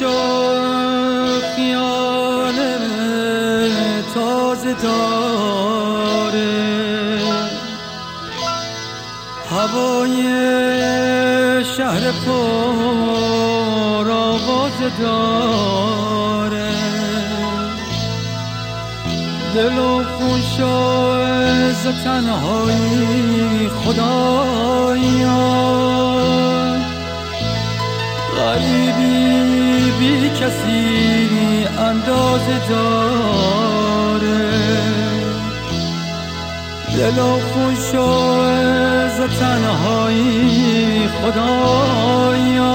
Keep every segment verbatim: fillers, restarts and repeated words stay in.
خیال تازه داره، هوای شهر پر آواز داره، دل و خون شاز تنهایی خدایا، غریبی بی کسی اندازه داره، دل و خون شاز تنهایی خدایا،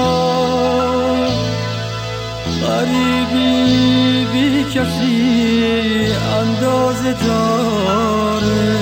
غریبی بی کسی اندازه داره.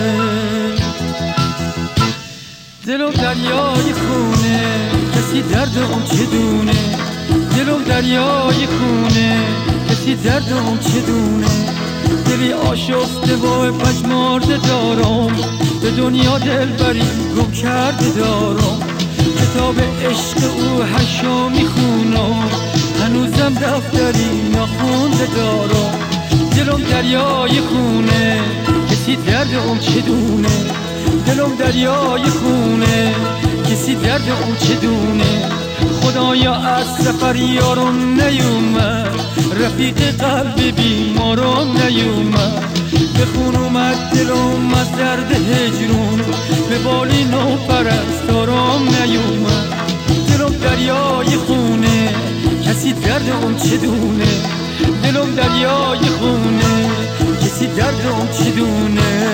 دلم دریای خونه، کسی درد اون چه دونه، دلم دریای خونه، کسی درد اون چه دونه، دلی آشفته و پژمرده دارم، به دنیا دل بری گم کرده دارم، کتاب عشق او هشو میخونم، هنوزم دفتری نخونده دارم. دلم دریای خونه، کسی درد اون چه دونه، دلم دریای خونه، کسی درد اون چه دونه، خدایا از سفر یارم نیومد، رفیق قلب بیمارم نیومد، به خون اومد دلم از درد هجرون، به بالی نو پرستارم نیومد. دلم دریای خونه، کسی درد اون چه دونه، دلم دریای خونه، کسی درد اون چه دونه.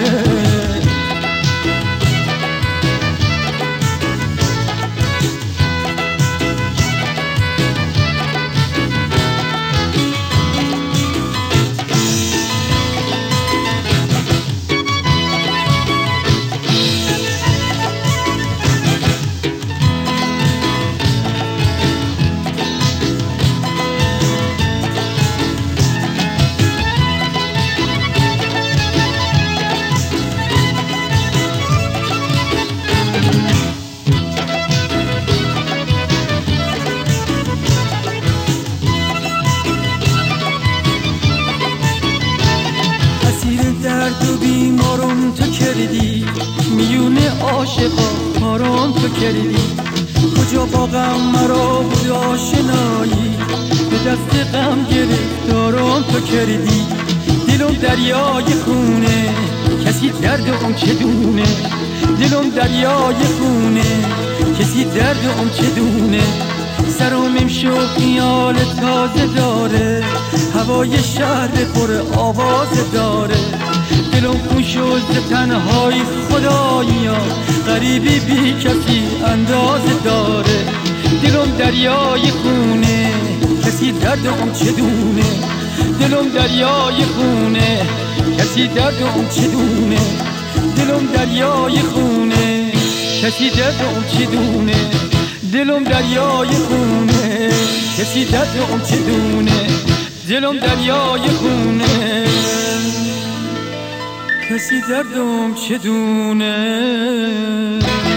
درد و بیمارم تو کردی، میونه عاشقا کارم تو کردی، کجا با غم مرا بود آشنایی، به دست غم گرفتارم تو کردی. دلم دریای خونه، کسی درد اون چه دونه، دلم دریای خونه، کسی درد اون چه دونه، سرم امشو خیال تازه داره، هوای شهر پر آواز داره، دلم خون شد تنهایی خدایا، غریبی بی کسی اندازه داره. دلم دریای خونه، کسی درد اون چه دونه، دلم دریای خونه، کسی درد اون چه دونه، دلم دریای خونه، کسی درد اون چه دونه، دلم دریای خونه، کسی درد اون چه دونه، دلم دریای خونه، کسی دردم چه دونه.